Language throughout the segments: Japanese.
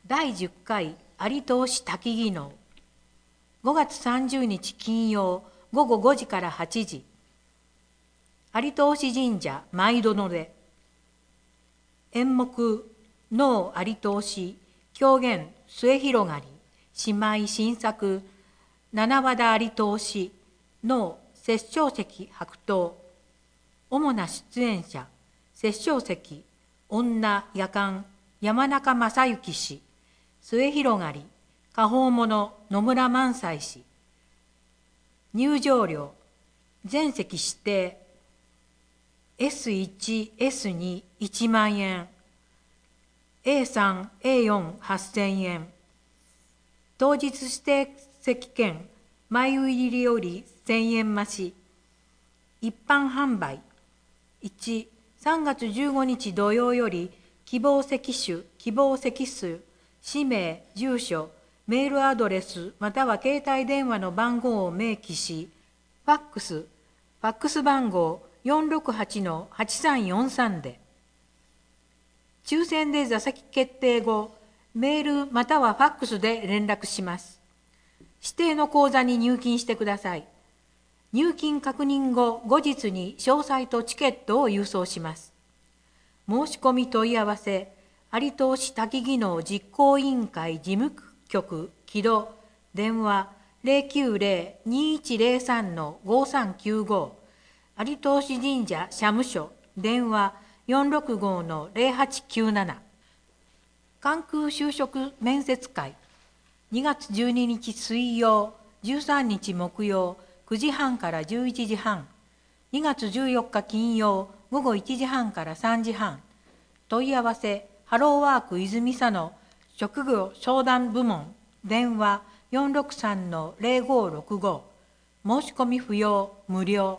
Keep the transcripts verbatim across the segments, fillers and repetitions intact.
だいじゅっかい有東市滝技能ごがつさんじゅうにち金曜ごごごじからはちじ有東市神社舞殿で演目能有東市狂言末広がり姉妹新作七和田有東市能摂政石白桃主な出演者摂政石女夜間山中正幸氏末広がり果報者野村萬斎氏入場料全席指定 エスいち、エスに いちまんえん エーさん、エーよん はっせんえん当日指定席券前売りよりせんえん増し一般販売いち、さんがつじゅうごにち土曜より希望席種、希望席数、氏名、住所、メールアドレスまたは携帯電話の番号を明記し、ファックス、ファックス番号 よんろくはちのはちさんよんさん で、抽選で座席決定後、メールまたはファックスで連絡します。指定の口座に入金してください。入金確認後、後日に詳細とチケットを郵送します。申し込み問い合わせ、有東市滝技能実行委員会事務局木戸電話 ゼロきゅうゼロ にいちゼロさん ごさんきゅうご 有東市神社社務所電話 よんろくご ゼロはちきゅうなな 関空就職面接会にがつじゅうににち水曜じゅうさんにち木曜くじはんからじゅういちじはんにがつじゅうよっか金曜ごごいちじはんからさんじはん問い合わせハローワーク泉佐野職業相談部門電話 よんろくさんのゼロごろくご 申し込み不要無料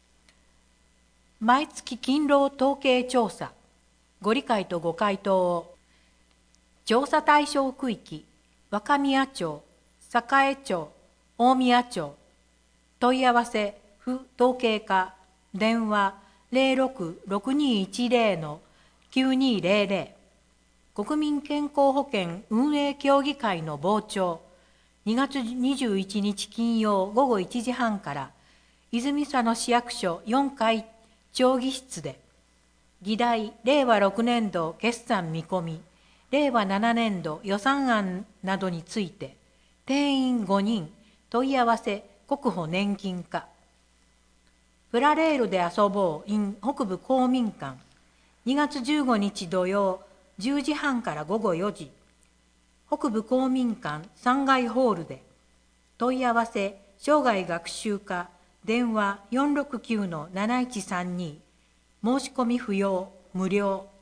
毎月勤労統計調査ご理解とご回答を調査対象区域若宮町栄町大宮町問い合わせ不統計課電話 ゼロろく ろくにいちゼロのきゅうにゼロゼロ 国民健康保険運営協議会の傍聴にがつにじゅういちにち金曜ごごいちじはんから泉佐野市役所よんかい町議室で議題れいわろくねんど決算見込みれいわななねんど予算案などについて定員ごにん問い合わせ国保年金課プラレールで遊ぼう in 北部公民館にがつじゅうごにち土曜じゅうじはんからごごよじ北部公民館さんがいホールで問い合わせ生涯学習課電話 よんろくきゅうのなないちさんに 申し込み不要無料